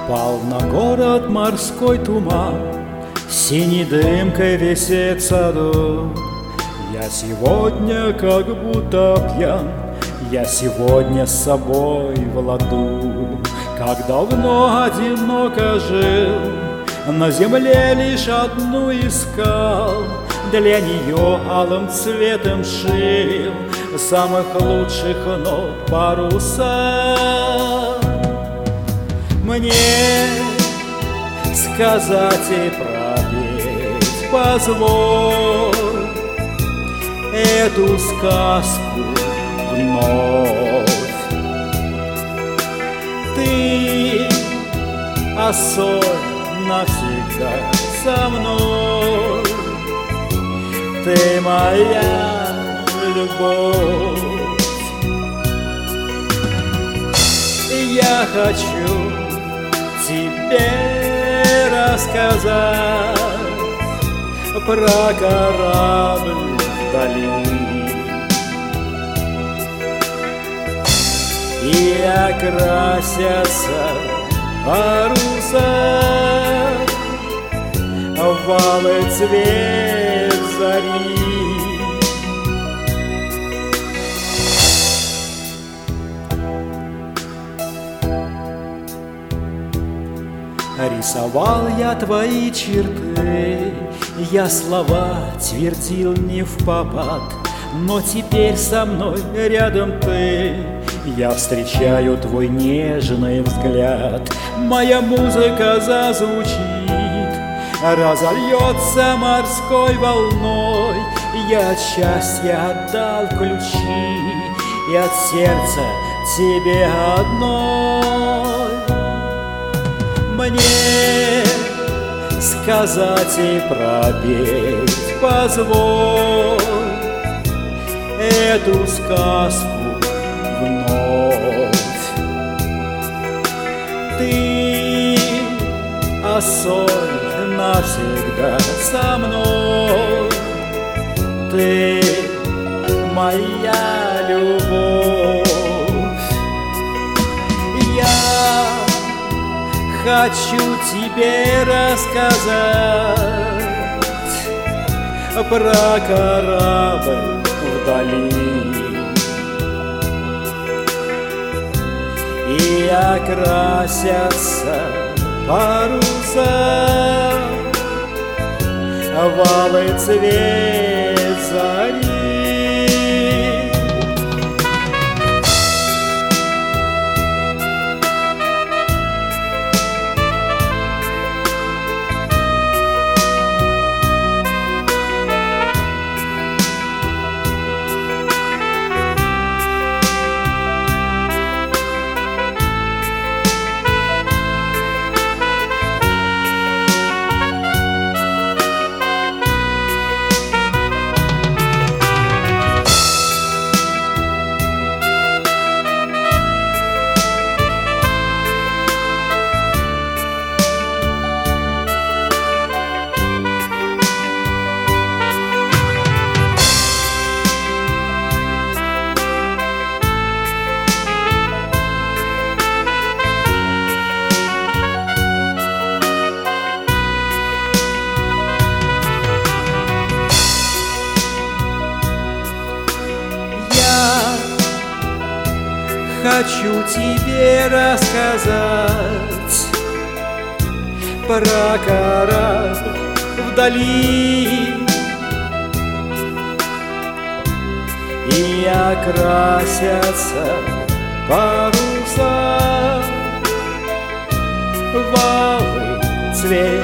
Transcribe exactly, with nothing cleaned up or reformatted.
Пал на город морской туман, синей дымкой висит в саду. Я сегодня как будто пьян, я сегодня с собой в ладу. Как давно одиноко жил, на земле лишь одну искал, для нее алым цветом шил самых лучших нот паруса. Мне сказать и пропеть позволь эту сказку вновь. Ты, осоль, навсегда со мной, ты моя любовь. Я хочу тебе рассказать про корабль вдали и окрасятся паруса в алый цвет зари. Рисовал я твои черты, я слова твердил не впопад, но теперь со мной рядом ты, я встречаю твой нежный взгляд. Моя музыка зазвучит, разольется морской волной. Я от счастья отдал ключи и от сердца тебе одной. Мне сказать и пропеть позволь эту сказку вновь. Ты, осоль, навсегда со мной, ты моя любовь. Я хочу тебе рассказать про корабль вдали и окрасятся паруса в алый цвет зари. Хочу тебе рассказать про корабль вдали и окрасятся паруса в алый цвет